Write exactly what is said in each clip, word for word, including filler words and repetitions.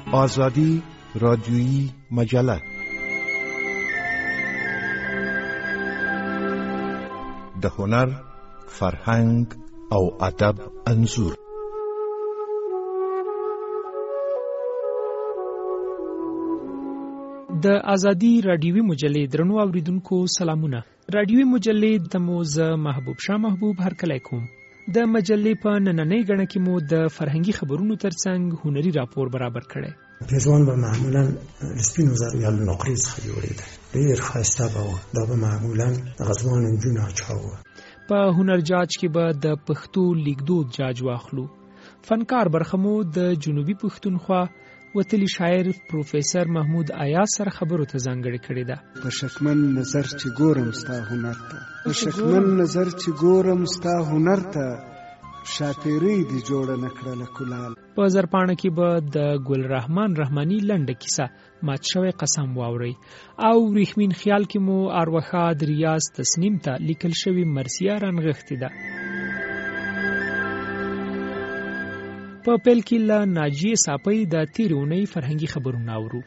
آزادی رادیویی مجله د هنر، فرهنګ او ادب انځور. د آزادی رادیویی مجلې درنو اوریدونکو سلامونه. رادیویی مجلې د موزه محبوب شاه محبوب هرکلی کوم. د مجلې په نننۍ غړنه کې مو د فرهنګي خبرونو ترڅنګ هنري راپور برابر کړی. پیزوان به معمولا سپینو زرو یا نقرې څخه جوړېده، ډېر ښایسته به و. دا به معمولا غزوان نجونه اچاوه. په هنر جاج کې به د پښتو لیکدود جاج واخلو. فنکار برخه مو د جنوبي پښتونخوا وتلی شاعر پروفیسور محمود ایاز سره خبرو ته ځانګړې کړې ده. په شکمن نظر چې ګورم ستا هنر ته، په شکمن نظر چې ګورم ستا هنر ته، شاپیری دی جوړه نکړه کلال. په زرپاڼه کې به د ګل رحمان رحماني لنډه کیسه مات شوی قسم واوري او ریښمین خیال کې مو اروښاد ریاض تسنیم ته لیکل شوی مرثیه رانغښتې ده. په پیل کې له ناجیه صافی د تېرې اونۍ فرهنګي خبرونه اورو.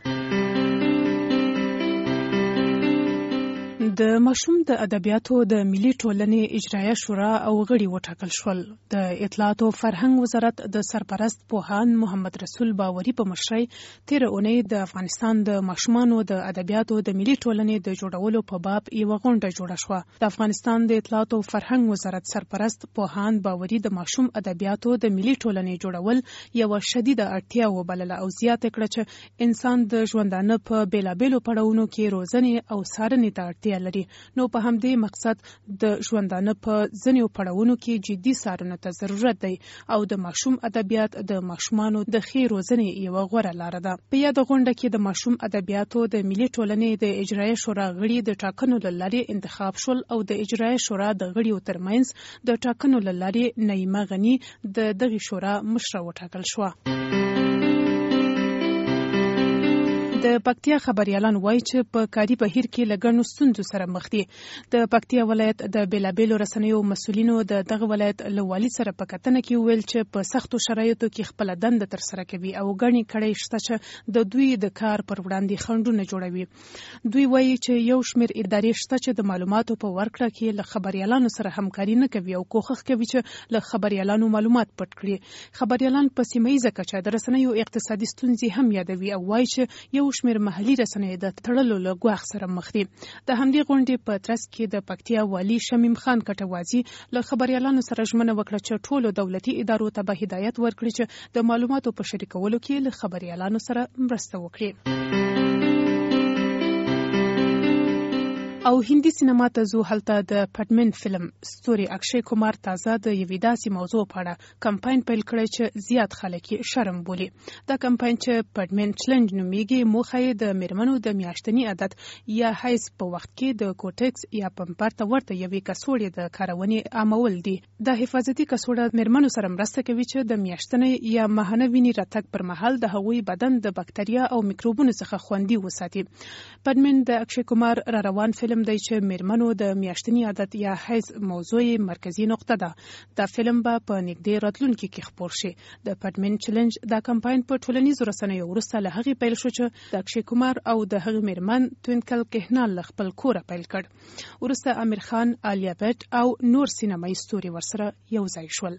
د ماشوم د ادبیاتو د ملي ټولنې اجرایه شورا او غړي وټاکل شول. د اطلاعات او فرهنګ وزارت د سرپرست پوهاند محمد رسول باوري په مشرۍ تېره اونۍ د افغانستان د ماشومانو د ادبیاتو د ملي ټولنې د جوړولو په باب یوه غونډه جوړه شوه. د افغانستان د اطلاعات او فرهنګ وزارت سرپرست پوهاند باوري د ماشوم ادبیاتو د ملي ټولنې جوړول یوه شدیده اړتیا وبلله او زیاته کړه چې انسان د ژوندانه په بېلابېلو پړاوونو کې روزنې او څارنې ته اړتیا لري. نو په همدې مقصد د ژوندانه په ځینو پړاوونو کې جدي څارنې ته ضرورت دی او د ماشوم ادبیات د ماشومانو د ښې روزنې یوه غوره لاره ده. په یاده غونډه کې د ماشوم ادبیاتو د ملي ټولنې د اجرایه شورا غړي د ټاکنو له لارې انتخاب شول او د اجرایه شورا د غړیو ترمنځ د ټاکنو له لارې نعیمه غني د دغې شورا مشره وټاکل شوه. د پکتیا خبريالان وایي چې په کاري بهیر کې له ګڼو ستونزو سره مخ دي. د پکتیا ولایت د بیلابیلو رسنیو مسؤلینو د دغه ولایت له والي سره په کتنه کې ویل چې په سختو شرایطو کې خپل دنده ترسره کوي او ګڼې کړۍ شته چې د دوی د کار پر وړاندې خنډونه جوړوي. دوی وایي چې یو شمېر ادارې شته چې د معلوماتو په ورکړه کې له خبريالانو سره همکاري نه کوي او کوښښ کوي چې له خبريالانو معلومات پټ کړي. خبريالان په سیمه ییزه کچه د رسنیو اقتصادي ستونزې هم یادوي او وایي چې یو شمېر محلي رسنۍ د تړلو له ګواښ سره مخ دي. د همدې غونډې په ترڅ کې د پکتیا والي شمیم خان کټوازي له خبريالانو سره ژمنه وکړه چې ټولو دولتي ادارو ته به هدایت ورکړي چې د معلوماتو په شریکولو کې له خبريالانو سره مرسته وکړي. او هندي سینما ته زو هلته د پډمن فلم ستوري اکشي کومار تازه د یوې داسې موضوع په اړه کمپاین پیل کړی چې زیات خلک شرم بولي. دا کمپاین چې پډمن چلنج نومیږي موخه یې د میرمنو د میاشتني عادت یا حیض په وخت کې د کوټکس یا پمپر ته ورته یوې کڅوړې د کارونې عامول دي. د حفاظتي کڅوړه میرمنو سره مرسته کوي چې د میاشتنۍ یا ماهانه وینې راتګ پر مهال د هغوی بدن د بکتریا او میکروبونو څخه خوندي وساتي. پډمن د اکشي کومار را روان فلم دی چې میرمنو د میاشتني عادت یا حیض موضوع مرکزی نقطه ده. دا فلم به په نږدې راتلونکي کې خپور شي. د پډمن چلنج دا کمپاین په ټولنیزو رسنیو وروسته له هغې پیل شو چې د اکشي کومار او د هغې میرمن توینکل کهنال له خپل کوره پیل کړ. وروسته امیر خان، آلیا بټ او نور سینمایي ستوري ورسره یو ځای شول.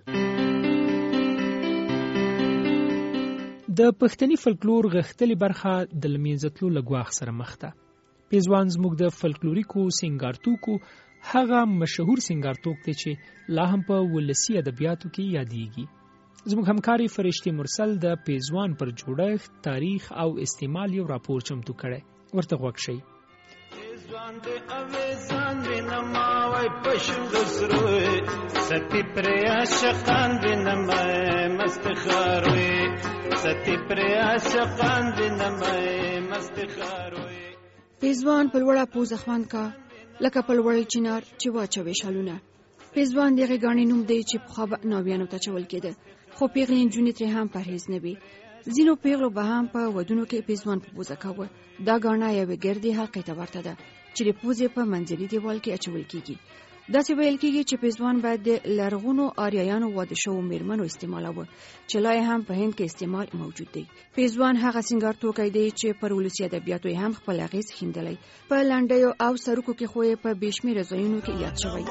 د پښتني فلکلور غښتلې برخه د له منځه تلو له ګواښ سره مخ ده. پیزوان زموږ د فلکلوریکو سنگارتوکو هغه مشهور سنگارتوک دی چې لا هم په ولسي ادبیاتو کې یادېږي. زموږ همکاري فرشتي مرسل د پیزوان پر جوړښت، تاریخ او استعمال یو راپور چمتو کړی. ورته غوږ شئ. پیزوان د اویزان وینماوی پشند سروی ستی پر عاشقان وینمای مستخاروی ستی پر عاشقان وینمای مستخاروی. پیزوان په لوړه پوزه خوان کا لکه په لوړ چنار چې واچوي شالونه. پیزوان دغه غاڼې نوم دی چې پخوا به ناویانو ته چول کېده، خو پیغلې نجونې ترې هم پرهیز نه وي. ځینو پیغلو به هم په ودونو کې پیزوان په پوزه کاوه. دا غاڼه یوې ګردې حلقې ته ورته ده چې د پوزې په منځلي دیوال کې اچول کېږي. داسې ویل کېږي چې پیزوان باید د لرغونو آریایانو واده شوو میرمنو استعمالاوه چې لا هم په هند کې استعمال موجود دی. پیزوان هغه سینګار توکی دی چې پر ولسي ادبیاتو هم خپل اغېز ښندلی. په لنډیو او سرکو کې خو یې په بې شمېره ځایونو کې یاد شوی.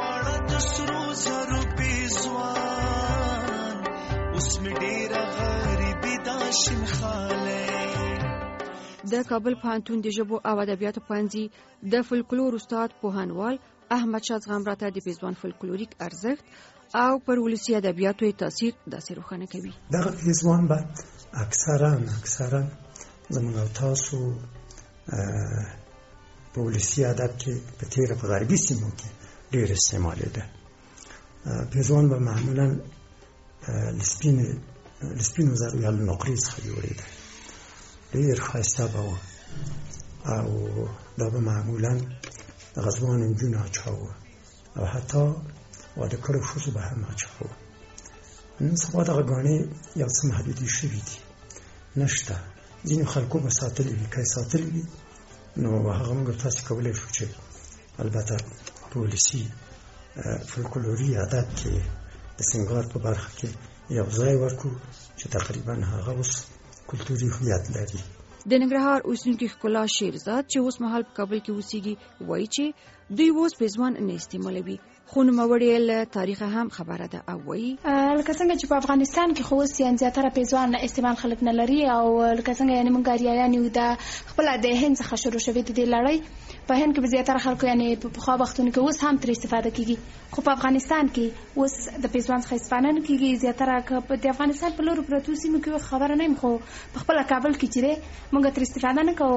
د کابل پوهنتون د ژبو او ادبیاتو پوهنځي د فولکلور استاد پوهنوال احمد شاه زغم راته د پیزوان فولکلوریک ارزښت او پر ولسي ادبیاتو یې تاثیر داسې روښانه کوي. دغه پیزوان به اکثرا اکثرا زموږ او تاسو په ولسي ادب کې په تېره په غربي سیمو کې ډېر استعمالېده. پیزوان به معمولا له سپینو زرو یا له نقرې څخه جوړېده. ډېر ښایسته به وه او دا به معمولا د غزوانو نجونو اچاوه او حتی واده کړو ښځو به هم اچاوه. نن سبا دغه ګاڼې یو څه محدودې شوي دي، نشته. ځینو خلکو به ساتلي وي، که یې ساتلي وي نو هغه موږ تاسې کولی شو چې البته په ولسي فولکلوري ادب کې د سینګار په برخه کې یو ځای ورکړو چې تقریبا هغه اوس کلتوري هویت لري. د ننګرهار اوسیدونکي ښکلا شیرزاد چې اوس مهال په کابل کې اوسېږي وایي چې دوی اوس پیزوان نه استعمالوي، خو نوموړې له تاریخه هم خبره ده او وایي لکه څنګه چې په افغانستان کې خو اوس یعنې زیاتره پیزوان استعمال خلک نه لري او لکه څنګه یعنې موږ اریایان یو د خپله د هند څخه شروع شوې د دې لړۍ په هند کې به زیاتره خلکو یعنې په پخوا وختونو کې اوس هم ترې استفاده کېږي، خو په افغانستان کې اوس د پیزوان څخه استفاده نه کېږي. زیاتره که د افغانستان په لورو پرتو سیمو کې خبره نه یم، خو په خپله کابل کې چې دی موږ ترې استفاده نه کوو،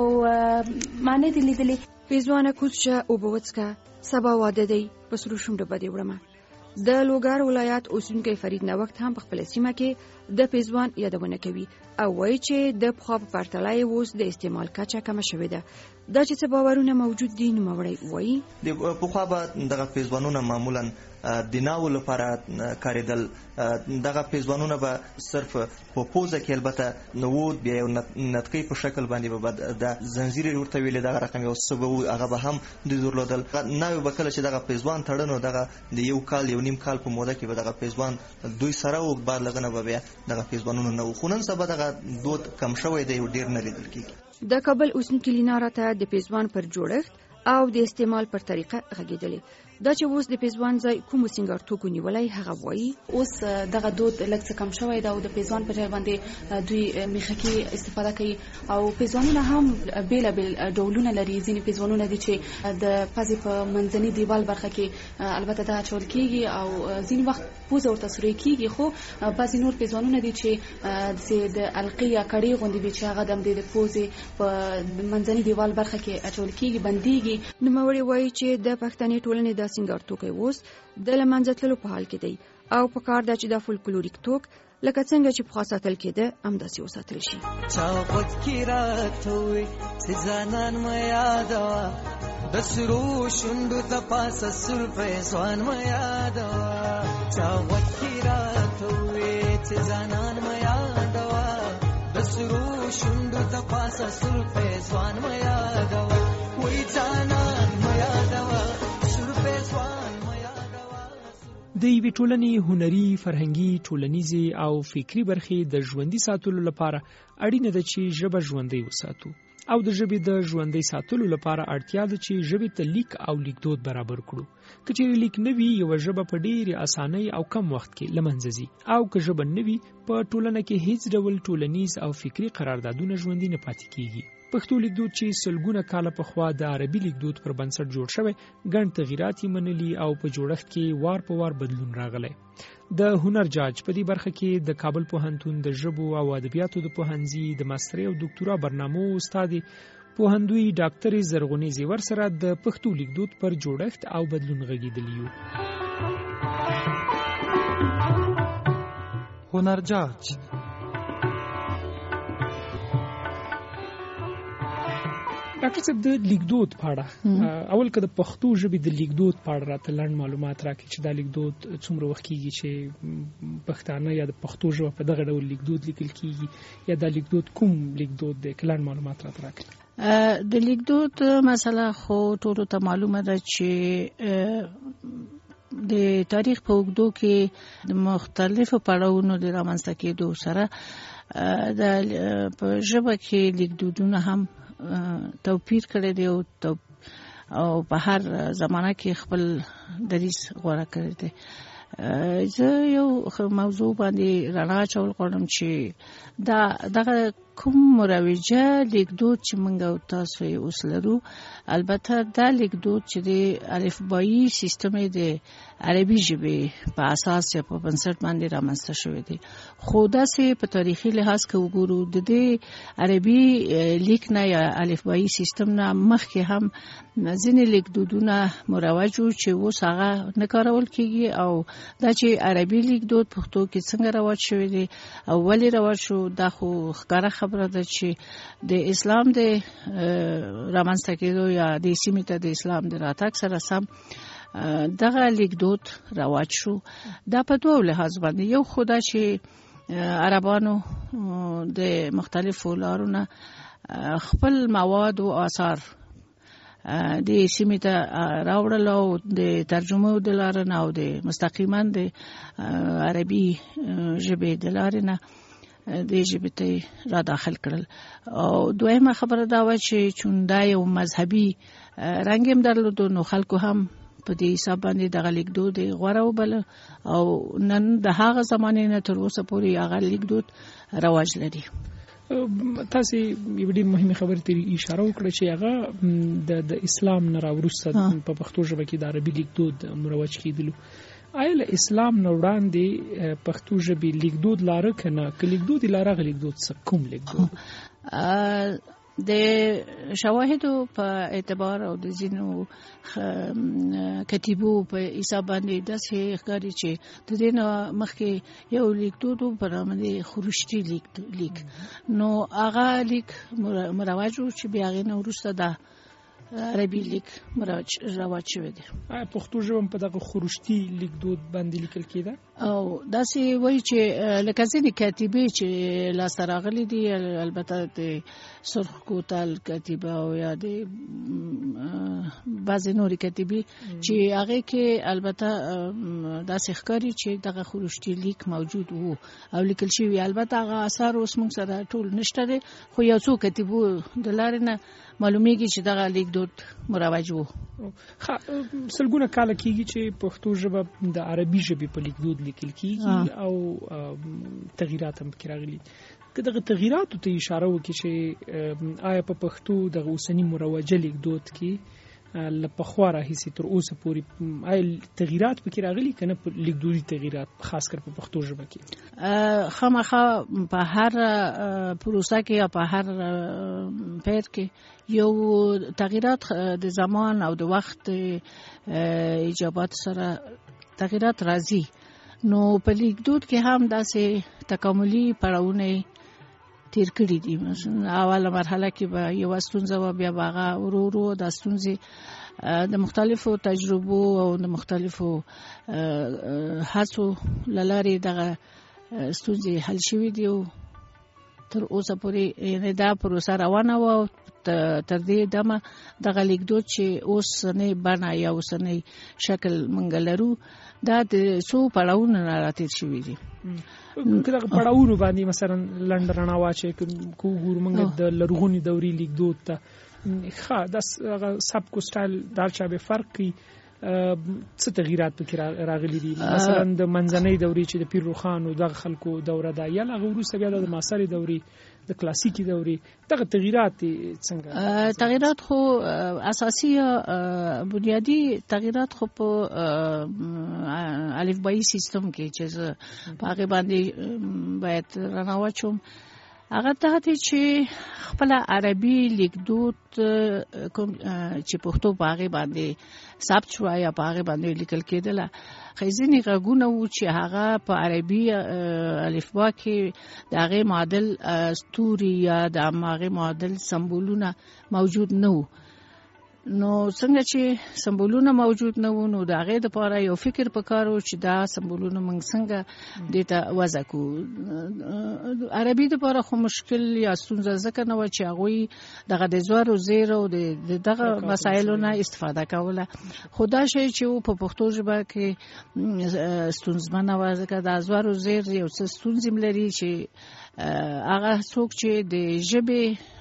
ما نه دي لیدلې. پیزوانه کوز شه اوبه وڅښه، سبا واده دی، په سرو شونډه به دې وړمه. د لوګر ولایت اوسیدونکی فرید نوښت هم په خپله سیمه کې د پیزوان یادونه کوي او وایي چې د پخوا په پرتله یې اوس د استعمال کچه کمه شوې ده. دا چې څه باورونه موجود دي نوموړی وایي د پخوا به دغه پیزوانونه معمولا د ناو لپاره کارېدل. دغه پیزوانونه به صرف په پوزه کې البته نوود بیا یو نتکۍ په شکل باندې به د زنځیر ورته ویلې دغه رقم یو څه به هغه به هم دوی درلودل. ناوې به کله چې دغه پیزوان تړنو دغه د یو کال یو نیم کال په موده کې به دغه پیزوان دوی سره و بار لغنه به بیا دغه پیزوانونه نه و، خو نن سبا دغه دود کم شوی دی او ډېر نه لیدل کېږي. د کابل اوسیدونکي لینا راته د پیزوان پر جوړښت او د استعمال پر طریقه غږېدلې. دا چې اوس د پیزوان ځای کومو سینګار توکو نیولی هغه وایي اوس دغه دود لږ څه کم شوی ده او د پیزوان په ځای باندې دوی میخکې استفاده کوي او پیزوانونه هم بېلابېل ډولونه لري. ځینې پیزوانونه دي چې د پزې په منځني دیوال برخه کې البته دا اچول کېږي او ځینې وخت پوزه ورته سوری کېږي، خو بعضې نور پیزوانونه دي چې د القې یا کړۍ غوندې وي چې هغه د همدې د پوزې په منځني دیوال برخه کې اچول کېږي، بندېږي. نوموړی وایي چې د پښتنې ټولنې دا سینګار توکی اوس د له منځه تللو په حال کې دی او په کار ده چې دا فولکلوریک توک لکه څنګه چې پخوا ساتل کېده همداسې وساتل شي. چا غوږ کې راته ووې چې ځانان مه یادوه، د سرو شونډو د پاسه سور پیزوان مه یادوه. چا غوږ کې راته ووې چې ځانان مه یادوه، د سرو شونډو د پاسه سور پیزوان مه یادوه. وای ځانان مه یادوه، د یوې ټولنې هنري، فرهنګي، ټولنیزې او فکري برخې د ژوندي ساتلو لپاره اړینه ده چې ژبه ژوندۍ وساتو او د ژبې د ژوندۍ ساتلو لپاره اړتیا ده چې ژبې ته لیک او لیکدود برابر کړو. که چیرې لیک نه وي یوه ژبه په ډېرې اسانۍ او کم وخت کې له منځه ځي او که ژبه نه وي په ټولنه کې هیڅ ډول ټولنیز او فکري قراردادونه ژوندي نه پاتې کیږي. پښتو لیکدود چې سلګونه کاله پخوا د عربي لیکدود پر بنسټ جوړ شوی ګڼ تغیرات یې منلي او په جوړښت کې وار په وار بدلون راغلی. د هنر جاج په دې برخه کې د کابل پوهنتون د ژبو او ادبیاتو د پوهنځي د ماسترۍ او ډاکټورا برنامو استاد پوهندوی ډاکټر زرغونې زیور سره د پښتو لیکدود پر جوړښت او بدلون غږېدلی یو. هنر جاج ډاکټر صاحب د لیکدود په اړه اول که د پښتو ژبې د لیکدود په اړه راته لنډ معلومات راکړي چې دا لیکدود څومره وخت کېږي چې پښتانه یا د پښتو ژبه په دغه ډول لیکدود لیکل کېږي یا دا لیکدود کوم لیکدود دی، که لنډ معلومات راته راکړي. د لیکدود مسله خو ټولو ته معلومه ده چې د تاریخ په اوږدو کې د مختلفو پړاوونو د رامنځته کېدو سره د په ژبه کې لیکدودونه هم توپیر کړی دی او په هر زمانه کې خپل دریځ غوره کړی دی. زه یو موضوع باندې رڼا اچول غواړم چې دا دغه کوم مروجه لیکدود چې موږ او تاسو یې اوس لرو، البته دا لیکدود چې د الفبایي سیستم د عربي ژبې په اساس یا په بنسټ باندې رامنځته شوی دی، خو داسې په تاریخي لحاظ کې وګورو د دې عربي لیک نه یا الفبایي سیستم نه مخکې هم ځینې لیکدودونه مروج وو چې اوس هغه نه کارول کېږي، او دا چې عربي لیکدود پښتو کې څنګه رواج شوی دی او ولې رواج شو، دا خو ښکاره خبره ده چې د اسلام د رامنځته کېدو یا د سیمې ته د اسلام د راتګ سره سم دغه لیکدود رواج شو. دا په دوه لحاظ باندې، یو خو دا چې عربانو د مختلفو لارو نه خپل مواد او آثار د سیمې ته راوړل او د ترجمه د لارې نه او د مستقیما د عربي ژبې د لارې نه د ژبې ته را داخل کړل. او دویمه خبره دا و چې چون دا یو مذهبي رنګ هم درلود، نو خلکو هم په دې حساب باندې دغه لیکدود غوره وبله او نن د هغه زمانې نه تر اوسه پورې هغه لیکدود رواج لري. تاسو یو ډېر مهمه خبره ته اشاره وکړه چې هغه د اسلام نه راوروسته په پښتو ژبه کې د عربي لیکدود مروج کېدلو. آیا له اسلام نه وړاندې پښتو ژبې لیکدود لاره کنه که لیکدود لاره غ لیکدود څه کوم لیکدود؟ د شواهدو په اعتبار او د ځینو کتیبو په حساب باندې داسې ښکاري چې د دې نه مخکې یو لیکدود په نامه د خروشتي لیک، نو هغه لیک مروج و چې بیا هغې نه وروسته دا عربي لیک مروج رواج شوی دی. آیا پښتو ژبه په دغه خروشتي لیکدود باندې لیکل کېده؟ او داسې وایي چې لکه ځینې کاتبې چې لاسته راغلي دي، البته د سرخ کوتل کاتبه او یا د بعضې نورې کاتبې چې هغې کې البته داسې ښکاري چې دغه خروشتي لیک موجود وو او لیکل شوي. البته هغه اثار اوس موږ سره ټول نشته دی، خو یو څو کاتبو د لارې نه معلومیږي چې دغه لیکدود مروج وو. سلګونه کاله کېږي چې پښتو ژبه د عربي ژبې په لیکدود لیکل کېږي او تغییرات هم پکې راغلي. که دغه تغییراتو ته اشاره وکړي چې آیا په پښتو دغه اوسني مروجه لیکدود کې له پخوا راهیسې تر اوسه پورې آیا تغییرات پکې راغلي که نه لیکدودي تغییرات خاص کر په پښتو ژبه کې؟ خامخا په هر پروسه کې یا په هر پیر کې یو تغییرات د زمان او د وخت ایجابات سره تغییرات راځي. نو په لیکدود کې هم داسې تکاملي پړاوونه تیر کړي دي. اوله مرحله کې به یو ستونزه و، بیا به هغه ورو ورو د ستونزې د مختلفو تجربو او د مختلفو هڅو له لارې دغه ستونزې حل شوي دي او تر اوسه پورې یعنې دا پروسه روانه وه. تر دې دمه دغه لیکدود چې اوسنۍ بڼه یا اوسنۍ شکل موږ لرو دا د څو پړاوونو نه راتېر شوي دي. که دغه پړاوونو باندې مثلا لنډه رڼا واچوي که وګورو موږ د لرغونې دورې لیکدود ته ښه دغه سبک و سټایل دا چا به فرق کوي څه تغییرات پکې راغلي دي؟ مثلا د منځنۍ دورې چې د پیر روښانو دغه خلکو دوره ده یا هغه وروسته بیا د معاصرې دورې د کلاسیکي دورې دغه تغییرات څنګه؟ تغییرات خو اساسي بنیادی تغییرات خو په الفبایي سیستم کې چې په هغې باندې باید رڼا واچوم، هغه ته چې خپل عربي لیکدود کوم چې پښتو په هغې باندې ثبت شو یا په هغې باندې لیکل کېدله، ځینې غږونه وو چې هغه په عربي الفبا کې د هغې معادل ستوري یا د هغې معادل سمبولونه موجود نه وو. نو څنګه چې سمبولونه موجود نه وو نو د هغې دپاره یو فکر پکار و چې دا سمبولونه موږ څنګه دې ته وضع کړو. عربي دپاره خو مشکل یا ستونزه ځکه نه وه چې هغوی دغه د زور و زیر او د دغه مسایلو نه استفاده کوله، خو دا شی چې په پښتو ژبه کې ستونزمنه وه ځکه دا زور و زیر یو څه ستونزې م لري چې هغه څوک چې د ژبې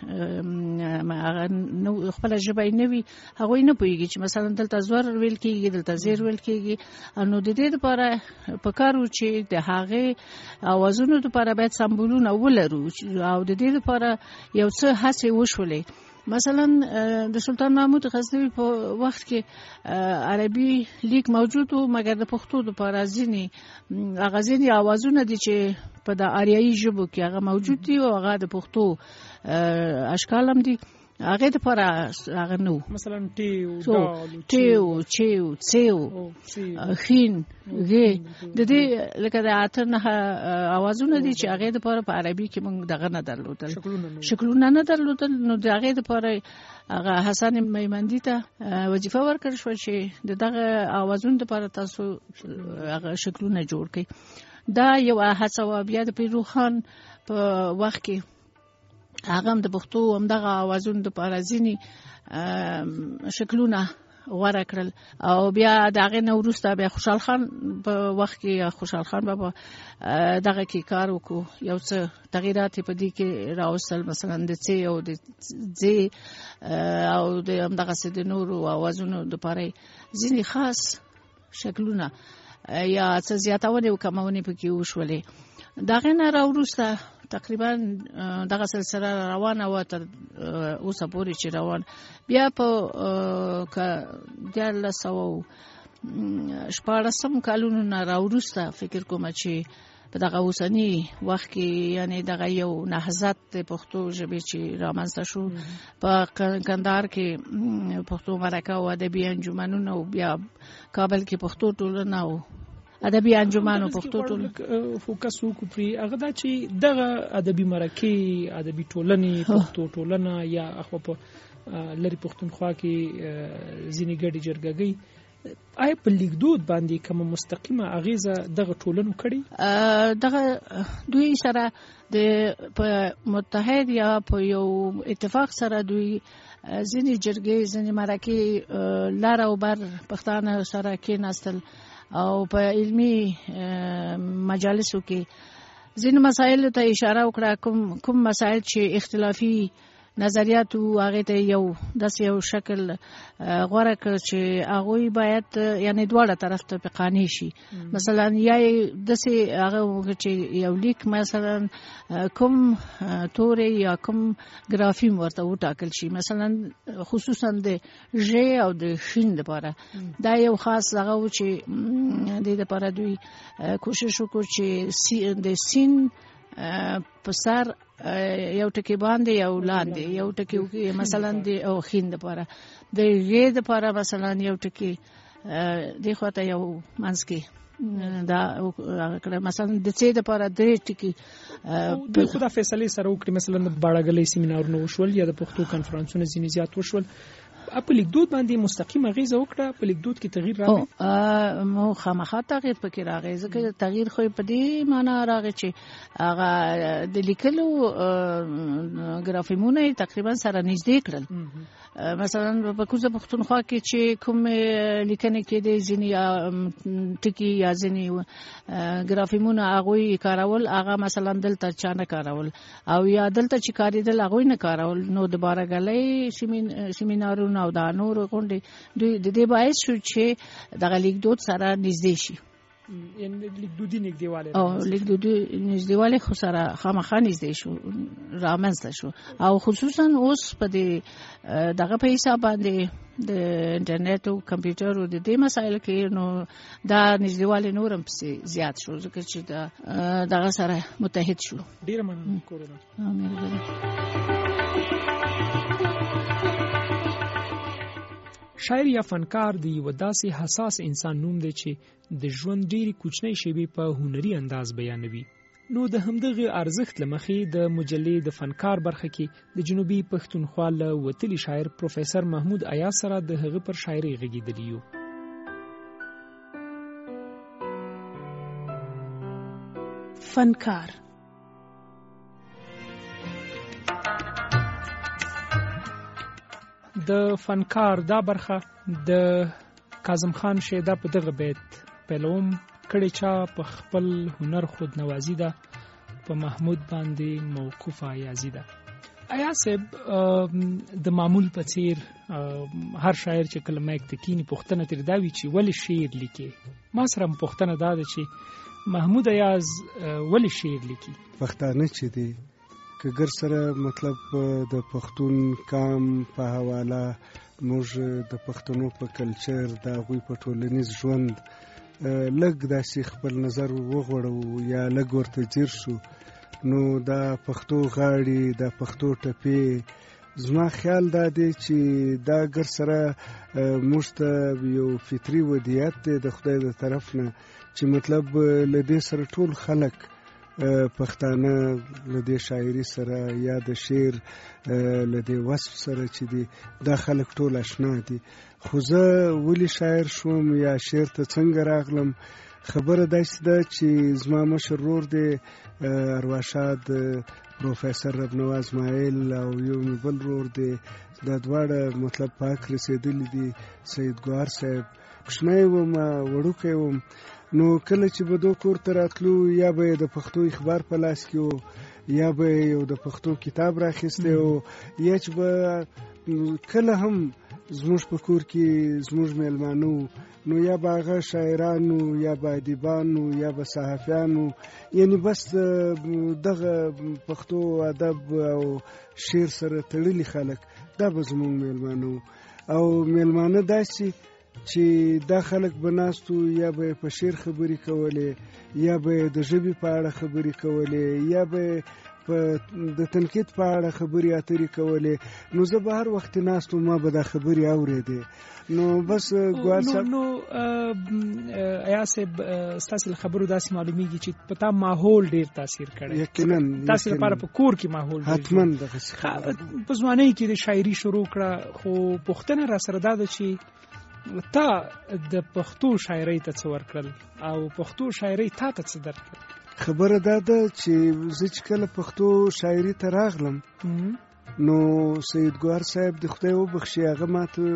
هغه خپله ژبه یې نه وي هغوی نه پوهېږي چې مثلا دلته زور ویل کېږي دلته زیر ویل کېږي. نو د دې دپاره پکار و چې د هغې اوازونو دپاره باید سمبولونه ولرو او د دې دپاره یو څه هڅې وشولې. مثلا د سلطان محمود غزنوي په وخت کې عربي لیک موجود و مګر د پښتو دپاره ځینې هغه ځینې اوازونه دي چې په د آریایي ژبو کې هغه موجود دي او هغه د پښتو اشکال هم دي هغې دپاره هغه نه و. مثلا ټیو ډال ټیو چیو څیو خین غې د دې لکه د اته نهه اوازونه دي چې هغې دپاره په عربي کې موږ دغه نه درلودل شکلونه نه درلودل. نو د هغې دپاره هغه حسن میمندي ته وظیفه ورکړل شوه چې د دغه اوازونو دپاره تاسو هغه شکلونه جوړ کړئ. دا یو هڅه وه. بیا د پیرو خان په وخت کې هغه هم د پښتو همدغه اوازونو دپاره ځینې شکلونه غوره کړل او بیا د هغې نه وروسته بیا خوشحال خان په وخت کې خوشحال خان بابا دغه کې کار وکړو، یو څه تغییرات په دې کې راوستل، مثلا د څې او د ځې او د همدغسې د نورو اوازونو دپاره ځینې خاص شکلونه یا څه زیاتونې او کمونې پکې وشولې. د هغې نه راوروسته تقریبا دغه سلسله روانه وه تر اوسه پورې چې روان. بیا په دیارلس سوه شپاړسم کلونو نه راوروسته فکر کومه چې په دغه اوسني وخت کې یعنی دغه یو نهضت د پښتو ژبې چې رامنځته شو په کندهار کې پښتو مرکه او ادبي انجمنونه او بیا کابل کې پښتو ټولنه او ادبي انجمنونو پښتو ټولنه فوکس وکړو پرې هغه دا چې دغه ادبي مرکې ادبي ټولنې پښتو ټولنه یا اخوا په لرې پښتونخوا کې ځینې ګډې جرګګۍ آیا په لیکدود باندې کومه مستقیمه اغیزه دغه ټولنو کړې؟ دغه دوی سره د په متحد یا په یو اتفاق سره دوی ځینې جرګې ځینې مرکې لر او بر پښتانه سره کېناستل او په علمي مجالسو کې ځینې مسایلو ته اشاره وکړه، کوم کوم مسایل چې اختلافي نظریاتو هغې ته یو داسې یو شکل غوره کړ چې هغوی باید یعنی دواړه طرف ته په قانع شي. مثلا یا داسې هغه وکړه چې یو لیک مثلا کوم تورې یا کوم ګرافیم ورته وټاکل شي، مثلا خصوصا د ژ او د شین دپاره. دا یو خاص هغه و چې د دې دپاره دوی کوشش وکړو چې د سین په سر یو ټکی باندې یو لاندې یو ټکی مثلا د او خین دپاره د غې دپاره مثلا یو ټکی دې خواته یو منځ کې دا مثلا د څې دپاره درې ټکي دوی خو دا فیصلې سره وکړي. مثلا د باړهګلۍ سیمینارونه وشول یا د پښتو کنفرانسونه ځینې زیات وشول، په لیکدود باندې مستقیم اغیزه وکړه؟ په لیکدود کې تغییر راغی؟ مو خامخا تغییر پکې راغی، ځکه تغییر خو په دې معنا راغی چې هغه د لیکلو ګرافیمونه تقریبا سره نږدې کړل. مثلا په کوزه پښتونخوا کې چې کوم لیکنې کېدې ځینې ټکي یا ځینې ګرافیمونه هغوی کارول، هغه مثلا دلته چا نه کارول او یا دلته چې کارېدل هغوی نه کارول. نو د باړهګلۍ سیمینارونه او دا نور غونډې دوی د دې باعث شو چې دغه لیکدود سره نږدې شي. یعنی لیکدودي نږدېوالی او لیکدودي نږدېوالی خو سره خامخا نږدې شو رامنځته شو او خصوصا اوس په دې دغه په حساب باندې د انټرنیټ او کمپیوټر او د دې مسایل کې نو دا نږدېوالی نور هم پسې زیات شو ځکه چې دا دغه سره متحد شو. ډېره مننه کورونا. شاعر یا فنکار د یو داسې حساس انسان نوم دی چې د ژوند ډېری کوچنۍ شیبې په هنري انداز بیانوي. نو د همدغه ارزښت لمخې د مجلې د فنکار برخه کې د جنوبي پښتونخوا له وتلي شاعر پروفیسور محمود ایاز سره د هغه پر شاعري غږیدلی یو. فنکار د فنکار دا برخه د کاظم خان شیدا په دغه بیت پهلوم کړي چا په خپل هنر خود نوازی ده په محمود باندې موقوف ایازی ده. ایاز صاحب د معمول په څیر هر شاعر چې کله مایک ته کینی پوښتنه تر دا وی چې ولې شعر لیکي. ما سره پوښتنه دا ده چې محمود ایاز ولې شعر لیکي. پښتانه چې دی که ګر سره مطلب د پښتون کام په حواله موږ د پښتنو په کلچر د هغوی په ټولنیز ژوند لږ داسې خپل نظر وغوړو یا لږ ورته ځیر شو نو دا پښتو غاړي دا پښتو ټپې زما خیال دا دی چې دا ګر سره موږ ته یو فطري ودیعت دی د خدای د طرف نه چې مطلب له دې سره ټول خلک پښتانه له دې شاعري سره یا د شعر له دې وصف سره چې دی دا خلک ټول آشنا دي. خو زه ولې شاعر شوم یا شعر ته څنګه راغلم خبره داسې ده چې زما مشر ورور دی ارواښاد پروفیسور ربنواز اسماعیل او یو مې بل ورور دی دا دواړه مطلب پاک رسېدلي دي سید ګوهر صاحب. کوچنی وم وړوکی وم نو کله چې به دو کور ته راتلو یا به د پښتو اخبار په لاس کې و یا به یو د پښتو کتاب راخیستی و یا چې به کله هم زموږ په کور کې زموږ میلمانه نو یا به هغه شاعرانو یا به ادیبانو یا به صحافیانو یعنی بس دغه پښتو ادب او شعر سره تړلي خلک دا به زموږ میلمانه او میلمانه داسې چې دا خلک به ناستو یا به په شعر خبرې کولې یا به د ژبې په اړه خبرې کولې یا به په د تنقید په اړه خبرې اترې کولې نو زه به هر وخت ناستو ما به دا خبرې اورېدې نو بس ګوهر صاحب نو ایاز صاحب ستاسو له خبرو داسې معلومیږي چې په تا ماحول ډیر تاثیر کړی. یقینا تاسو لپاره په کور کې ماحول حتما دغه په ځوانۍ کې د شاعري شروع کړه خو پوښتنه را سره دا ده چې تا د پښتو شاعرۍ ته څه ورکړل او پښتو شاعرۍ تا ته څه درکړل؟ خبره دا ده چې زه چې کله پښتو شاعري ته راغلم نو سید ګوهر صاحب د خدای وبخښي هغه ماته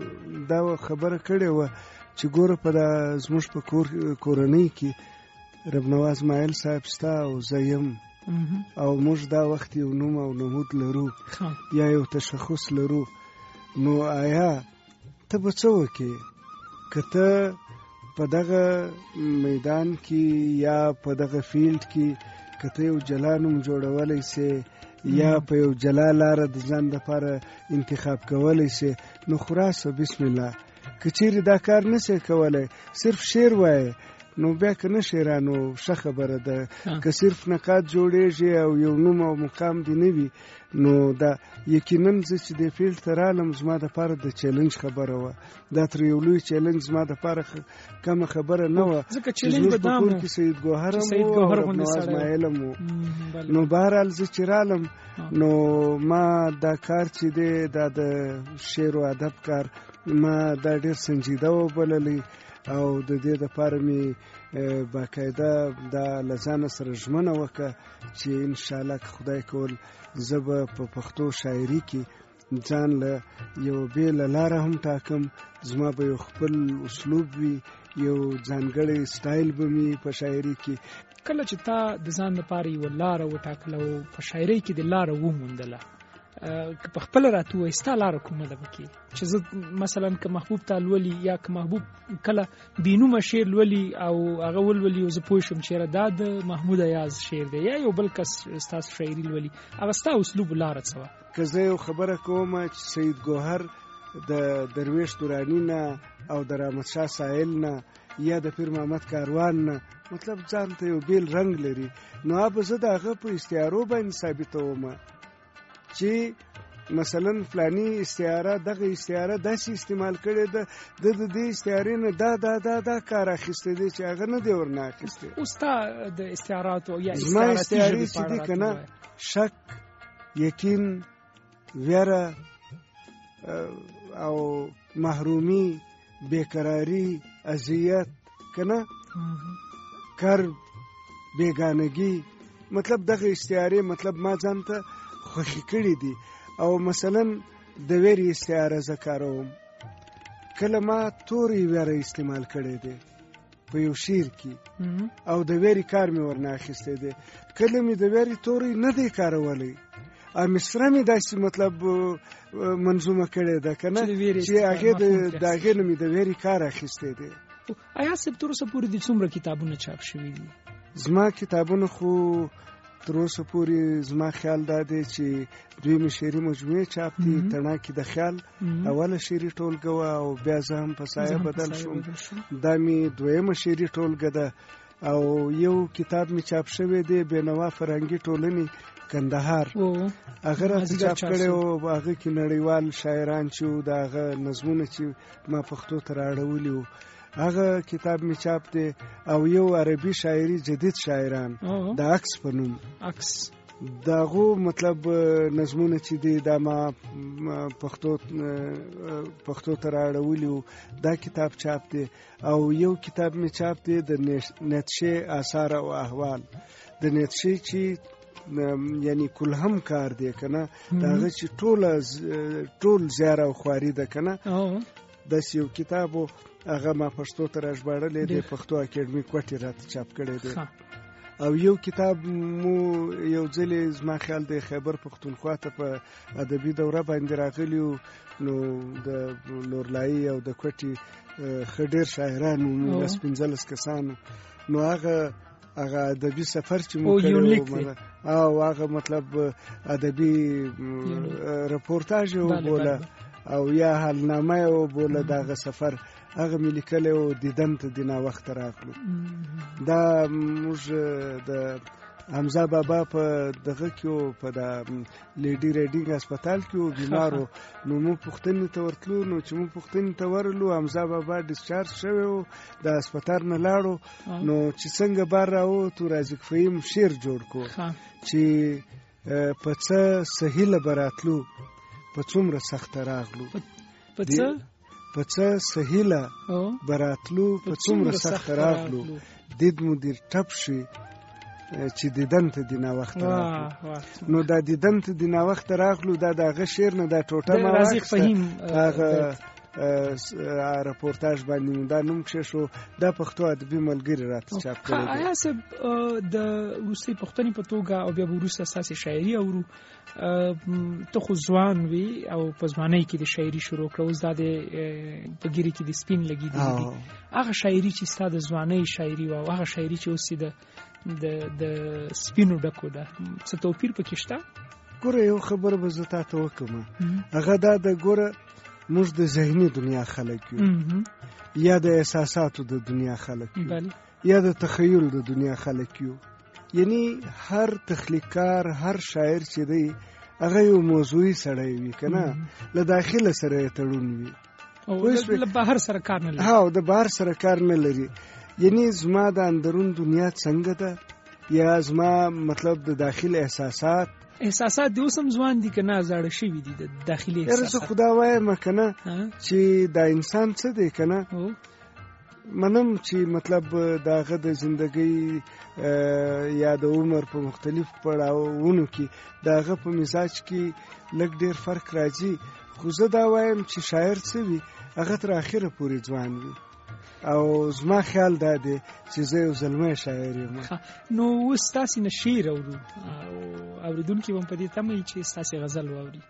دا خبره کړې وه چې ګوره په دا زموږ په کور کورنۍ کې ربنواز اسماعیل صاحب ستا او زه یم او موږ دا وخت یو نوم او نمود لرو یا یو تشخص لرو نو آیا ته به څه وکې که ته په دغه میدان کې یا په دغه فیلډ کې که ته یو جلا نوم جوړولی سې یا په یو جلا لاره د ځان لپاره انتخاب کولی سې نو خلاصه بسم الله. که چیرې دا کار نسې کولی صرف شعر وایې نو بیا که نه شعرانو ښه خبره ده. که صرف نقاد جوړېږي او یو نوم او مقام دې نه وي نو دا یقینا زه چې دې فیلډ ته رالم زما دپاره د چیلنج خبره وه. دا تر یو لوی چیلنج زما دپاره کمه خبره نه وه چې زموږ په کور کې سید ګوهر هم و او ربنواز اسماعیل هم و. نو بهرحال زه چې رالم نو ما دا کار چې دی دا د شعر و ادب کار ما دا ډېر سنجیده وبللی او د دې دپاره مې باقاعده دا له ځانه سره ژمنه وکړه چې انشاءالله که خدای کول زه به په پښتو شاعري کې ځان له یو بېله لاره هم ټاکم. زما به یو خپل اسلوب وي یو ځانګړی سټایل به مې په شاعري کې. کله چې تا د ځان لپاره یوه لاره وټاکله او په شاعرۍ کې د لاره وموندله که په خپل راته وایي ستا لاره کومه ده پکې چې زه مثلا که محبوب تا لولي یا که محبوب کله بېنومه شعر لولي او هغه ولولي او زه پوه شم چېرې دا د محمود ایاز شعر دی یا یو بل کس ستاسو شاعري لولي هغه ستا اسلوب لاره څه وه؟ که زه یو خبره کوم چې سید ګوهر د درویش دراني نه او د رحمتشاه سایل نه یا د پیر محمد کاروان نه مطلب ځان ته یو بیل رنګ لري نو به زه د هغه په استعارو باندې ثابتوم چې مثلا فلانی استعاره دغه استعاره داسې استعمال کړې ده د دې استعارې نه دا دا دا دا کار اخیستی دی چې هغه نه دی ورنه اخیستی. اوس تا د استعاراتو یا زما استعارې چې دي که نه شک، یقین، ویره او محرومی، بیقراری، اذیت، که نه کرب، بیگانگی، مطلب دغه استعارې مطلب ما ځان ته خوښې کړي دي. او مثلا د ویرې استعاره زه کاروم، کله ما تورې ویره استعمال کړی دی په یو شعر کې او د ویرې کار مې ورنه اخیستی دی، کله مې د ویرې تورې نه دی کارولی او مصره مې داسې مطلب منظومه کړې ده که نه چې هغې د هغې نه مې د ویرې کار اخیستی دی. ایا صاحب تر اوسه پورې د څومره کتابونه چاپ شوي دي؟ زما کتابونه خو تر اوسه پورې زما خیال دا دی چې دویمې شعري مجموعې چاپ دي. تڼاکې د خیال اوله شعري ټولګه وه او بیا زه هم په سایه بدل شوم، دا مې دویمه شعري ټولګه ده. او یو کتاب مې چاپ شوی دی بینوا فرهنګي ټولنې کندهار، هغه راته چاپ کړی و. هغه کې نړیوال شاعران چې وو د هغه نظمونه چې ما پښتو ته راړولي وو هغه کتاب می چاپ دی. او یو عربي شاعري جدید شاعران د عکس په نوم عکس داغو مطلب نظمونه چې دی دا ما پښتو پښتو ته راړولي وو، دا کتاب چاپ دی. او یو کتاب می چاپ دی د نیتشه آثار او احوال، د نیتشه چې یعنی کلهم کار دی که نه داغه چې ټول ټول زیار او خواري ده که نه داسې یو کتاب و. هغه ما پښتو ته راژباړلی دی، پښتو اکیډمي کوټې راته چاپ کړی دی. او یو کتاب مو یو ځلې زما خیال دی خیبر پښتونخوا ته په ادبي دوره باندې راغلی وو، نو د لورلایي او د کوټې ښه ډېر شاعران وو، لس پنځلس کسانو، نو هغه هغه ادبي سفر چې مو کړی او هغه مطلب ادبي رپورتاژ یې وبوله او یا حالنامه یې وبوله د هغه سفر، هغه مې لیکلی و. دیدن ته دې ناوخته راغلو، دا موږ د حمزه بابا په دغه کې و، په د لیډي ریډینګ هسپتال کې و، بیمار و. نو موږ پوښتنې ته ورتلو، نو چې موږ پوښتنې ته ورغلو حمزه بابا ډسچارج شوی و، د هسپتال نه لاړو. نو چې څنګه بار راووتو رازق فهیم شعر جوړ کړو چې په څه سهیله به راتلو په څومره سخته راغلو، په څه په څه سهیله به راتلو په څومره سخته راغلو، دید مو دیر ټپ شي چې دیدن ته دې ناوخته راغلو. نو دا دیدن ته دې ناوخته راغلو دا د هغه شعر نه دا ټوټه ما واخیسته هغه رپورتاژ باندې دا نوم کښېښو، دا پښتو ادبي ملګري راته چاپ کړی دی. ایا صاحب د وروستۍ پوښتنې په توګه او بیا به وروسته ستاسې شاعري اورو، ته خو ځوان وي او په ځوانۍ کې د شاعري شروع کړه، اوس دا د په ګیرې کې د سپین لګېدلي دي، هغه شاعري چې ستا د ځوانۍ شاعري وه او هغه شاعري چې اوس د د سپینو ډکو ده، څه توپیر پکې شته؟ ګوره یو خبره به زه تا ته وکړم، هغه دا د ګوره موږ د ذهني دنیا خلک یو، یا د احساساتو د دنیا خلک یو، یا د تخیل د دنیا خلک یو. یعنی هر تخلیقکار هر شاعر چې دی هغه یو موضوعي سړی وي که نه، له داخله سره یې تړون وي او له بهر سره کار نه لري. ها د بهر سره کار نه لري. یعنی زما د اندرون دنیا څنګه ده، یا زما مطلب د داخل احساسات احساسات دی اوسم ځوان دي که نه زاړه شوي دي د داخلي احساسات؟ یاره زه خدا وایم که نه چې دا انسان څه دی که نه، منم چې مطلب د هغه د زندګۍ یا د عمر په مختلف پړاوونو کې د هغه په مزاج کې لږ ډېر فرق راځي، خو زه دا وایم چې شاعر څه وي هغه تر اخره پورې ځوان وي. او زما خیال دا دی چې زه یو زلمی شاعر یم. نو اوس ستاسې نه شعر اورو او اورېدونکي به هم په دې تمه وي چې ستاسې غزل واوري.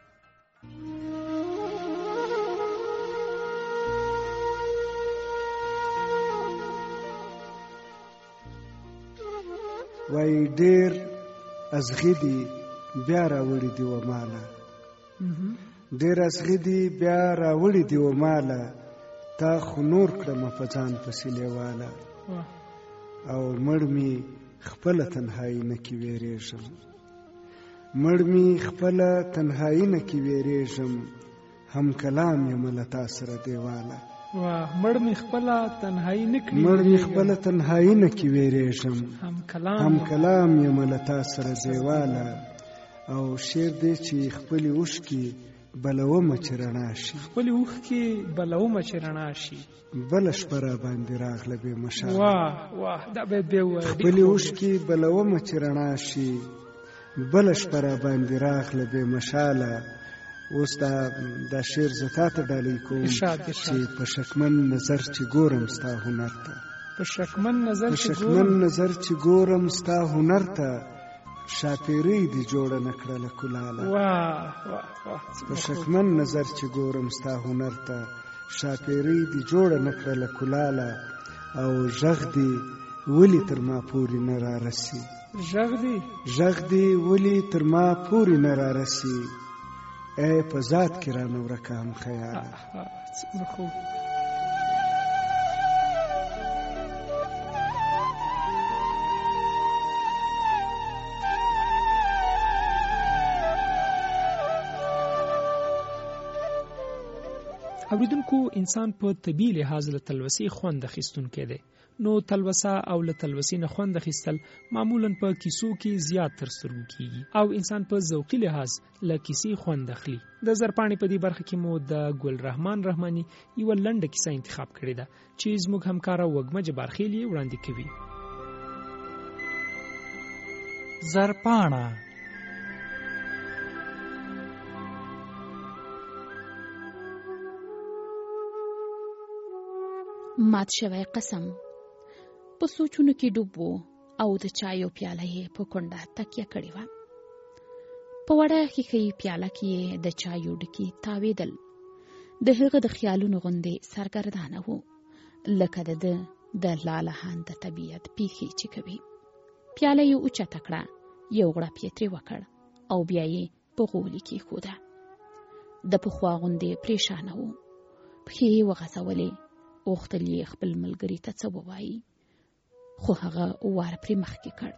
وایي ډېر ازغي دي بیا راوړي دي و ماله، ډېر ازغي دي بیا راوړي دي و ماله، تا خو نور کړم په ځان پسې لیواله، او مړ مې خپله تنهایي نه کې ویرېږم. مړ می خپله تنهایی نه کې ویریږم، هم کلام یم له تا سره دیواله. واه مړ می خپله تنهایی نه کې مړ می خپله تنهایی نه کې ویریږم، هم کلام هم کلام یم له تا سره دیواله. او شعر دی چې خپلې اوښکې بلومه چې رڼا شي، خپلې اوښکې بلومه چې رڼا شي، بله شپه را باندې راغله بې مشاله. واه واه دا باید بیا ووایې. خپلې اوښکې بلومه چې رڼا شي، بله شپه را باندې راغله بې مشاله. اوس دا دا شعر زه تا ته ډالۍ کوم چې په شکمن نظر چې ګورم ستا هنر ته، په شکمن نظر په شکمن نظر چې ګورم ستا هنر ته، شاپیرۍ دې جوړه نه کړله کلاله. واه واه واه په شکمن نظر چې ګورم ستا هنر ته، شاپیرۍ دې جوړه نه کړله کلاله. او غږ دې ولې تر ما پورې نه رارسي، غږ دې غږ دې ولې تر ما پورې نه رارسي، ای په ذات کې رانه ورکه هم خیاله. څومره خوب. اوریدونکو، انسان په طبیعي لحاظ له تلوسې خوند اخیستونکی دی. نو تلوسه او له تلوسې نه خوند اخیستل معمولا په کیسو کې زیات تر سترګو کیږي او انسان په ذوقي لحاظ له کیسې خوند اخلي. د زرپاڼې په دې برخه کې مو د ګل رحمان رحماني یوه لنډه کیسه انتخاب کړې ده چې زموږ همکاره وږمه جبارخیل یې وړاندې کوي. زرپاڼه مات شوی قسم په سوچونو کې ډوب و او د چایو پیاله یې په کونډه تکیه کړې وه. په وړه ښیښې پیاله کې یې د چایو ډکي تاوېدل. د هغه د خیالونو غوندې سرګردانه و لکه د ده د لالهان د طبیعت پیښې چې کوي. پیاله یې اوچته کړه، یو غړپ یې ترې وکړ او بیا یې په غولي کېښوده. د پخوا غوندې پریشانه و، پښې یې وغځولې، غوښتل یې خپل ملګري ته څه ووایي، خو هغه وار پرې مخکې کړ.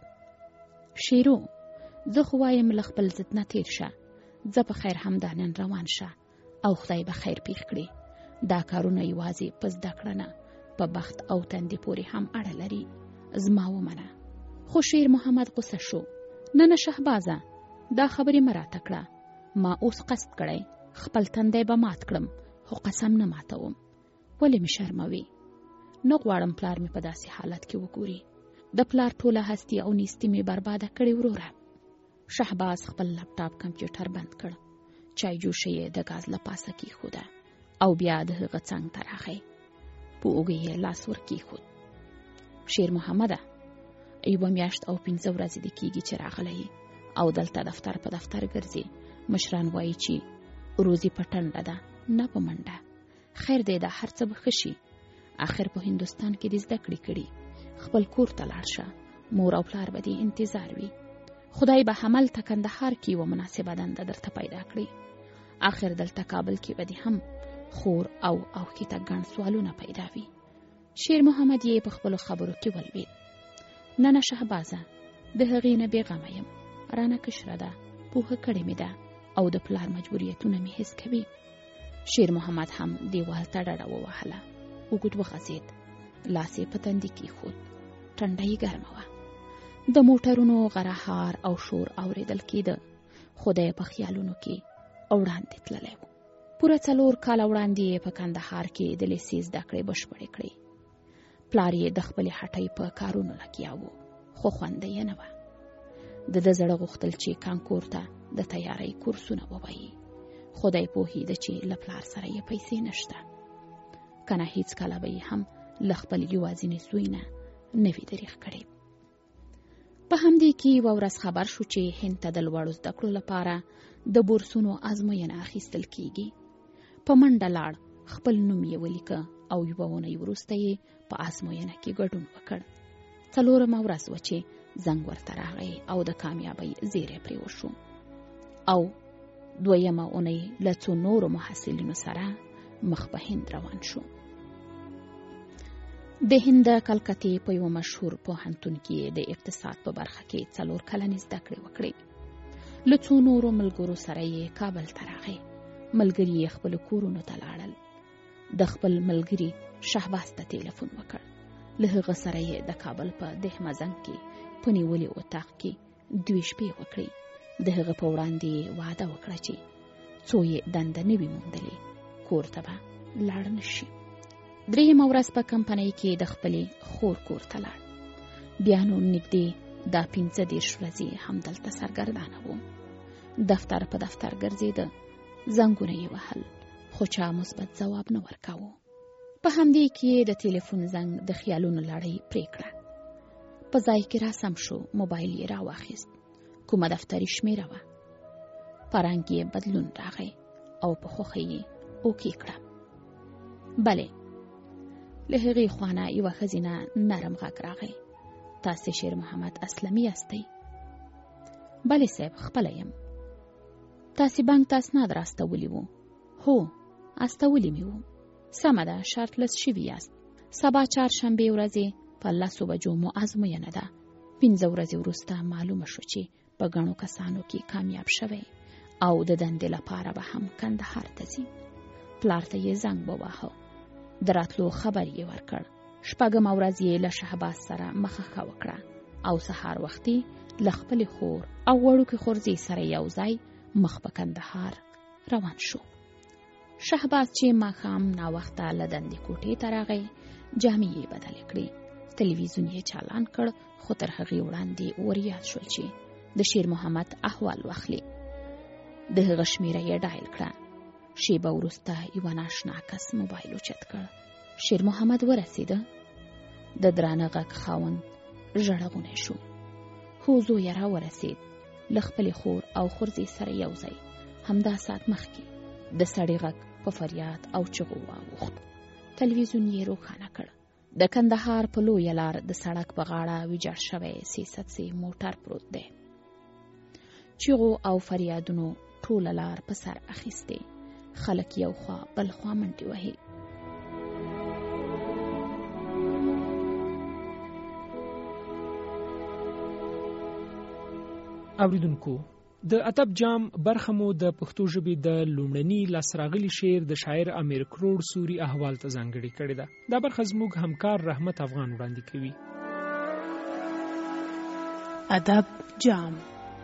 شیرو، زه خو وایم له خپل ضد نه تېر شه، زه په خیر همدا نن روان شه او خدای به خیر پېښ کړي. دا کارونه یوازې په زده کړه نه، په بخت او تندې پورې هم اړه لري. زما ومنه. خو شیر محمد غوسه شو. نه نه شهبازه، دا خبرې مه راته کړه. ما اوس قصد کړی خپل تندی به مات کړم، خو قسم نه ماتوم. ولې مې شرموي؟ نه غواړم پلار مې په داسې حالت کې وګوري. د پلار ټوله هستی او نیستی مې برباده کړې وروره. شهباز خپل لپټاپ کمپیوټر بند کړ، چای جوشه یې د ګاز له پاسه کېښوده او بیا د هغه څنګ ته راغی. په اوږه یې لاس ور کېښود. شیر محمده، یوه میاشت او پنځه ورځې دې کېږي چې راغلی او دلته دفتر په دفتر ګرځې. مشران وایي چې روزي په ټنډه ده نه په منډه. خیر دی، دا هر څه به ښه شي. آخر په هندوستان کې دې زده کړې کړي. خپل کور ته لاړ شه، مور او پلار به دې انتظار وي. خدای به همالته کندهار کې یوه مناسبه دنده درته پیدا کړي. آخر دلته کابل کې به دې هم خور او اوښکې ته ګڼ سوالونه پیدا وي. شیر محمد یې په خپلو خبرو کې ولوېد. نه نه شهبازه، د هغې نه بېغمه یم. رانه کشره ده، پوهه کړې مې ده او د پلار مجبوریتونه مې حس کوي. شیر محمد هم دیوال ته ډډه ووهله. اوږد وغځېد، لاس یې په تندي کېښود. ټنډه یې ګرمه وه. د موټرونو غرهار او شور اورېدل کېده. خدای په خیالونو کې وړاندې تللی و. پوره څلور کاله وړاندې یې په کندهار کې د لیسې زده کړې بشپړې کړې. پلار یې د خپلې هټۍ په کارونو لګیا و، خو خونده یې نه وه. د ده زړه غوښتل چې کانکور ته د تیارۍ کورسونه ووایي. خدای پوهېده چې له پلار سره یې پیسې نشته، که نه هېڅ کله به یې هم له خپل یوازیني زوی نه نه وي دریغ کړی. په همدې کې یوه ورځ خبر شو چې هند ته د لوړو زده کړو لپاره د بورسونو ازموینه اخیستل کېږي. په منډه لاړ، خپل نوم یې ولیکه او یوه اونۍ وروسته یې په ازموینه کې ګډون وکړ. څلورمه ورځ وه چې زنګ ورته راغی او د کامیابۍ زیری پرې وشو. او دویمه اونۍ له څو نورو محصلینو سره مخ په هند روان شو. د هند کلکتې په یو مشهور پوهنتون کې د اقتصاد په برخه کې څلور کلنې زده کړې وکړې. له څو نورو ملګرو سره یې کابل ته راغی. ملګري یې خپلو کورونو ته لاړل. د خپل ملګري شهباز ته ټلیفون وکړ. له هغه سره یې د کابل په دهمزنګ کې په نیولې اتاق کې دوې شپې وکړې. د هغه په وړاندې وعده وکړه چې څو یې دنده نه وي موندلې کور ته به لاړ نه شي. درېیمه ورځ په کمپنۍ کې د خپلې خور کور ته لاړ. بیا نو نږدې دا پنځه دېرش ورځې همدلته سرګردانه و. دفتر په دفتر ګرځېده، زنګونه یې وهل، خو چا مثبت ځواب نه ورکاوه. په همدې کې د ټلیفون زنګ د خیالونو لړۍ پرې کړه. په ځای کې راسم شو، موبایل یې راواخیست. کومه دفتري شمیره وه. په رنګ یې بدلون راغی او په خوښۍ یې اوکې کړه. بلې، له هغې خوانه یوه ښځینه نرم غږ راغی. تاسې شیر محمد اسلمي یاستئ؟ بلې صاحب، خپله یم. تاسې بانک ته اسناد راستولی وو؟ هو، استولی مې وو. سمه ده، شرطلس شوي یاست. سبا چهارشنبې ورځې په لسو بجو مو ازموینه ده. پنځه ورځې وروسته معلومه شو چې په ګڼو کسانو کې کامیاب شوی او د دندې لپاره به هم کندهار ته ځي. پلار ته یې زنګ وواهه. د راتلو خبر یې ورکړ. شپږمه ورځ یې له شهباز سره مخه ښه وکړه او سهار وختي له خپلې خور او وړوکې خورزې سره یو ځای مخ په کندهار روان شو. شهباز چې ماښام ناوخته له دندې کوټې ته راغی، جامې یې بدلې کړې. تلویزیون یې چالان کړ، خو تر هغې وړاندې وریاد شول چې د شیر محمد احوال واخلي. د هغه شمیره یې ډایل کړه. شیبه وروسته یوه ناشنا کس موبایل اوچت کړ. شیر محمد ورسېده. د درانه غږ خاوند ژړغونی شو. خو زوی یې راورسېد، له خپلې خور او خورزې سره یو ځای. همدا ساعت مخکې د سړي غږ په فریاد او چغو واوښت. تلویزیون یې روښانه کړ. د کندهار په لویه لار د سړک په غاړه ویجاړ شوی سې سدسې موټر پروت دی. چغو او فریادونو ټوله لار په سر اخیستې. خلک یو خوا بل خوا منډې وهي. اوریدونکو، د ادب جام برخه مو د پښتو ژبې د لومړني لاسراغلي شعر د شاعر امیر کروړ سوري احوال ته ځانګړې کړې ده. دا برخه زموږ همکار رحمت افغان وړاندې کوي. ادب جام.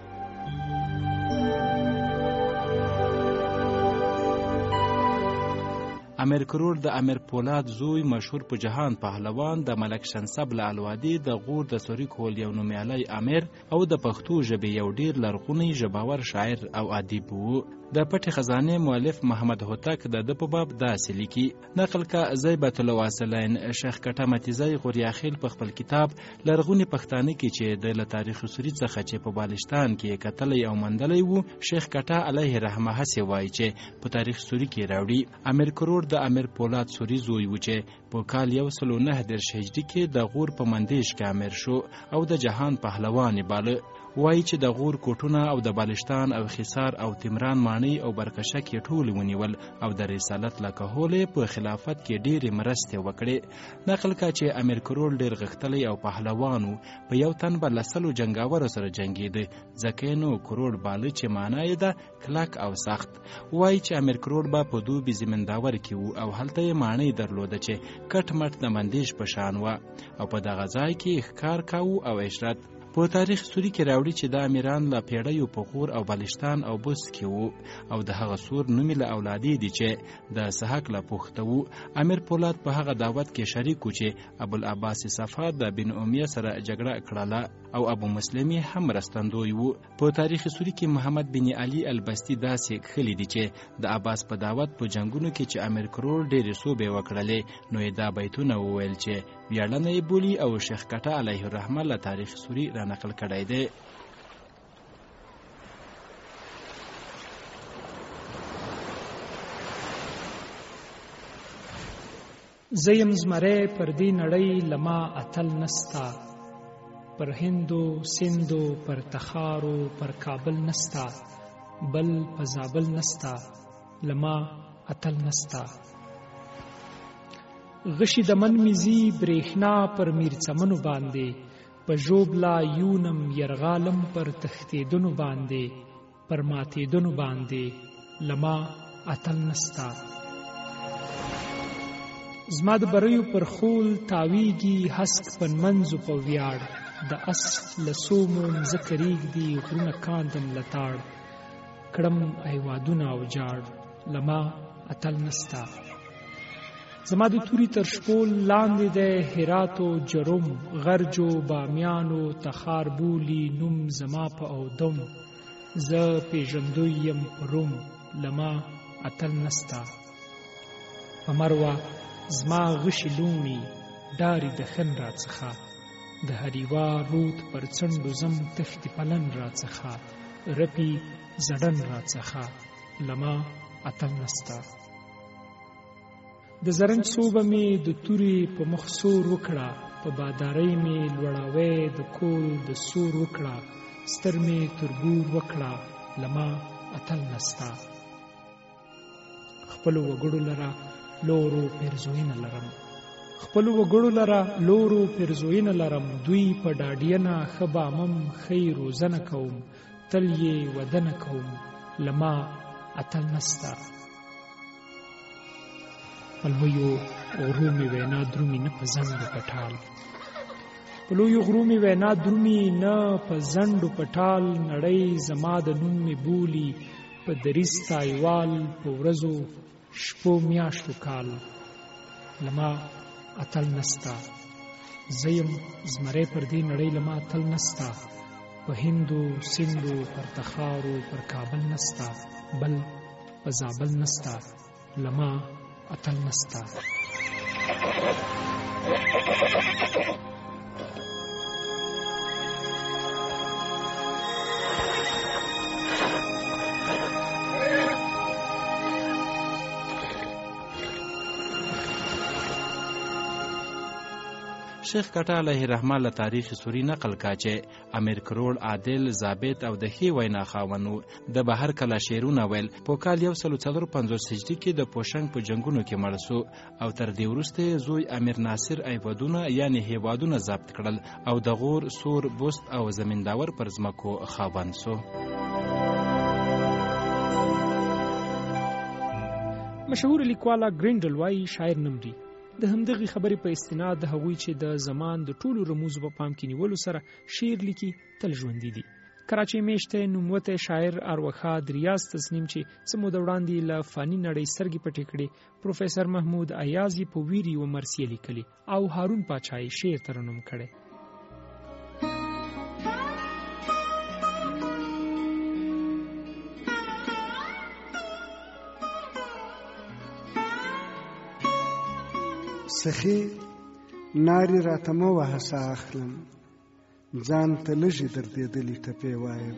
امیر کروړ د امیر پولاد زوی، مشهور په جهان پهلوان، د ملک شنسب له الوادي د غور د سوري کول یو نومیالی امیر او د پښتو ژبې یو ډیر لرغونی ژباور شاعر او ادیب وو. د پټې خزانې مؤلف محمد هوتک د ده په باب داسې لیکي. نقل کا زیبت الواصلین شیخ کټه متیزی غوریاخیل په خپل کتاب لرغونی پښتانه کې چې د له تاریخ سوري څخه چې په بالشتان کې کتلی او مندلی وو، شیخ کټه علیه رحمه هسې وایي چې په تاریخ سوري کې راوړي. امیر کروړ د امیر پولاد سوري زوی و چې په کال یو سل و نهه دېرش هجري کې د غور په مندیش کې امیر شو او د جهان پهلوان یې باله. وایي چې د غور کوټونه او د بالشتان او خیسار او تمران ماڼۍ او برکشک یې ټول ونیول او د رسالت له کهول په خلافت کې ډېرې مرستې وکړې. نقل کا چې امیر کروړ ډېر غښتلی او پهلوان و. په یو تن به له سلو جنګاورو سره جنګېده، ځکه یې نو کروړ باله چې معنا یې ده کلک او سخت. وایي چې امیر کروړ به په دوبي زمینداور کې و او هلته یې ماڼۍ درلوده چې کټ مټ د مندیش په شان وه او په دغه ځای کې ښکار کاوه او عشرت. په تاریخ سوري کې راوړي چې د امیران له پیړیو په غور او بلشتان او بوس کې وو او د هغه سور نومې له اولادې دي چې د سحق له پوښته وو. امیر پولاد په هغه دعوت کې شریک و چې ابوالعباس صفا د بن امیه سره جګړه کړله او ابو مسلم هم مرستندوی وو. په تاریخ سوري کې محمد بن علي البستی داسې کښلي دي چې د عباس په دعوت په جنگونو کې چې امیر کروړ ډېرې صوبې وکړلې، نو یې دا بیتونه وویل چې ویاړنه یې بولي او شیخ کټه علیه الرحمه له تاریخ سوري را نقل کړی دی. زیم زمری پر دی نړۍ لما اتل نستا، پر هندو سندو پر تخارو پر کابل نستا، بل په زابل نستا لما اتل نستا. غشي د من میزي برېښنا پر میرڅمنو باندې، په ژوبلا یونم یرغالم پر تښتېدنو باندې، پر ماتېدنو باندې لما اتل نستا. زما د بریو پر خول تاویږي هسک پنمنځو په ویاړ، د اس لسومو مځکه ریږدي غرونه کاندم لتاړ، کړم ایوادونه او جاړ لما اتل نستا. زما د توري تر شپول لاندې دی هراتو جرم، غرجو بامیانو تخار بولی نوم زما په اودم، زه پیژندوی یم روم لما اتل نستا. په مروه زما غشي لوڼي ډاري د خن راڅخه، د هریوا رود پر څنډو زم تختی پلن راڅخه، رپی زړن راڅخه لما اتل نستا. د زرنج صوبه می د توري په مخ سور وکړه، په بادارۍ می لوړاوی د کول د سور وکړه، ستر می تربور وکړه لما اتل نستا. خپلو وګړو لره لورو پیرزوینه لرم، خپلو وګړو لره لورو پیرزوینه لرم، دوی په ډاډینه ښه بامم ښې روزنه کوم، تل یې ودنه کوم لما اتل نستا. په لویو غرو مې وینا درومي نه په زنډو پټال، په لویو غرو مې وینا درومي نه په زنډو پټال، نړۍ زما د نوم مې بولي په دریځ تایوال، په ورځو شپو میاشتو کال لما اتل نستا. زیم زمری پر دې نړۍ لما اتل نستا، په هندو سندو پر تخارو پر کابل نستا، بل په زابل نستا لما اتل نستا. شیخ کټه علیه رحمه له تاریخ سوری نقل کا چې امیر کروړ عادل ضابط او د ښې وینا خاوند د بهر کله شعرونه ویل. په کال یو سل څلور پنځوس هجري کې د پوشنګ په جنګونو کې مړ سو او تر دې وروسته زوی امیر ناصر ایوادونه یعنی هیوادونه ضبط کړل او د غور سور بست او زمینداور پر ځمکو خاوند سو. مشهور لیکواله ګرینډل وایي شاعر نمري. د همدغې خبرې په استناد د هغوی چې د زمان د ټولو رموزو په پام کې نیولو سره شعر لیکي تل ژوندي دي. کراچۍ میشته نوموتی شاعر ارواښاد ریاض تصنیم چې څه موده وړاندې له فاني نړۍ سترګې پټې کړې، پروفیسر محمود ایاز یې په ویري و مرثیه لیکلي او هارون پاچا یې شعر ترنم کړی. سخی ناری راته مه وهه ساه اخلم، ځان ته لږې دردېدلې ټپې وایم.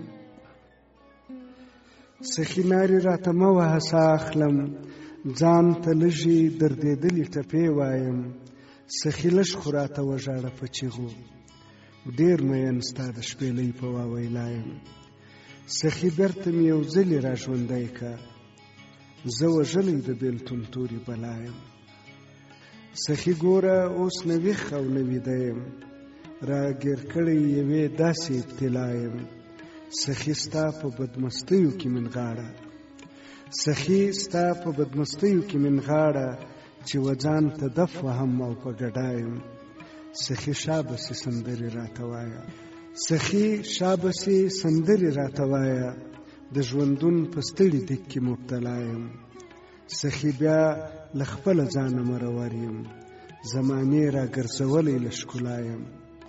سخی ناری راته مه وهه ساه اخلم، ځان ته لږې دردېدلې ټپې وایم. سخی لږ خو راته وژاړه په چیغو، ډېر مین ستا د شپېلۍ په واویلا یم. سخی بېرته مې یو ځلې را ژوندی که، زه وژلی د بېلتون تورې بلا یم. سخی ګوره اوس نه ویښ او نه ویده یم، را ګیر کړی یوې داسې ابتلا یم. سخی ستا په بدمستیو کې من غاړه، سخی ستا په بدمستیو کې من غاړه، چې وځان ته دف وهم او په ګډا یم. سخی شابسې سندرې راته وایه، سخی شابسې سندرې راته وایه، د ژوندون په ستړي دیګ کې مبتلا یم. سخی بیا له خپله ځانه مرور یم، زمانې را ګرځولی له ښکلا یم.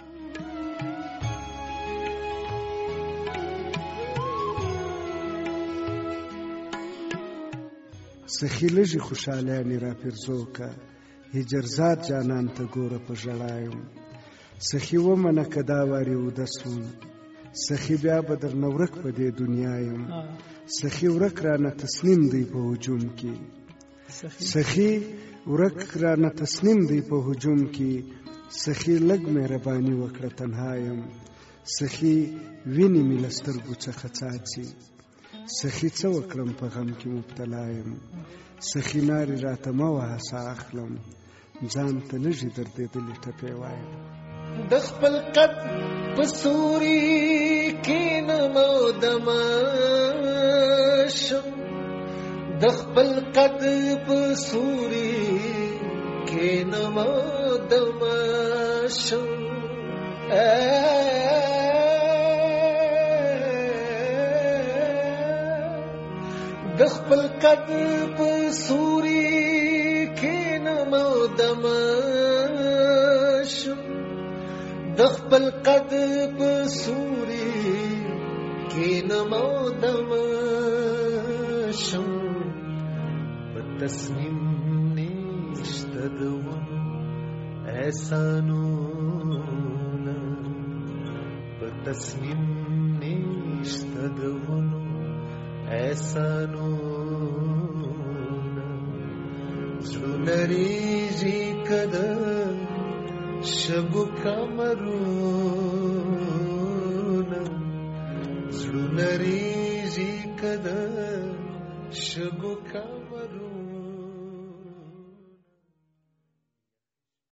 سخی لږې خوشحالیانې را پرزو که، هجرزاد جانان ته ګوره په ژړا یم. سخی ومنه که دا وارې وده سوم، سخی بیا به درنه ورک په دې دنیا یم. سخی ورک رانه تسنیم دی په هجوم کې، سخی ورک رانه تسنیم دی په هجوم کې. سخی لږ مهرباني وکړه تنها یم، سخی وینې مې له سترګو څخه څاڅي. سخی څه وکړم په غم کې مبتلا یم. سخی نارې راته مه وهه ساه اخلم، ځان ته لږې دردېدلې ټپې وایم. د خپل قد په سوري کښېنم او دمه د خپل قد په سوري کې نما دمشم د خپل قد په سوري کې نما دمشم د خپل قد په سوري کې نما دمشم په تصمیم نشته د ونو احسانونه په تصمیم نشته د ونو احسانونه زړونه ریږي که د شګو کمرونه زړونه ریږي که د شګو کمرونه